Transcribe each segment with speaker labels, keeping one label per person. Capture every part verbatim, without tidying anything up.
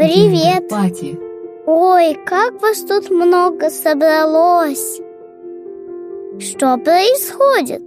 Speaker 1: Привет.
Speaker 2: Гендер-пати.
Speaker 1: Ой, как вас тут много собралось. Что происходит?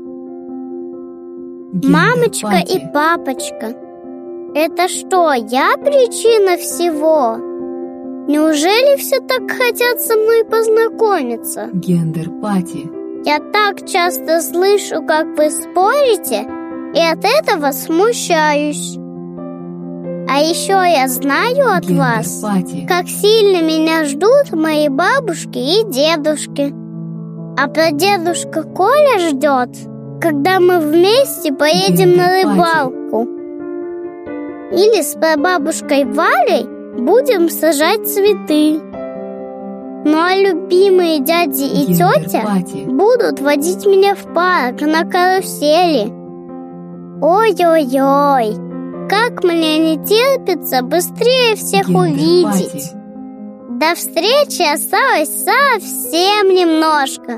Speaker 1: Мамочка и
Speaker 2: Гендер-пати.
Speaker 1: папочка. Это что, я причина всего? Неужели все так хотят со мной познакомиться?
Speaker 2: Гендер-пати.
Speaker 1: Я так часто слышу, как вы спорите, и от этого смущаюсь. А еще я знаю от вас,
Speaker 2: Гендер-пати.
Speaker 1: как сильно меня ждут мои бабушки и дедушки. А прадедушка Коля ждет, когда мы вместе поедем на рыбалку. Или с прабабушкой Валей будем сажать цветы. Ну а любимые дяди и тетя
Speaker 2: Гендер-пати.
Speaker 1: будут водить меня в парк на карусели. Ой-ой-ой, как мне не терпится быстрее всех
Speaker 2: Гендер-пати.
Speaker 1: увидеть. До встречи осталось совсем немножко.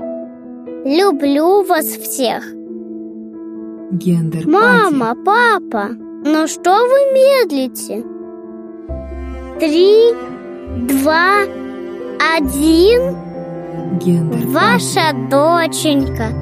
Speaker 1: Люблю вас всех.
Speaker 2: Гендер-пати.
Speaker 1: Мама, папа, ну что вы медлите? Три, два, один.
Speaker 2: Гендер-пати.
Speaker 1: Ваша доченька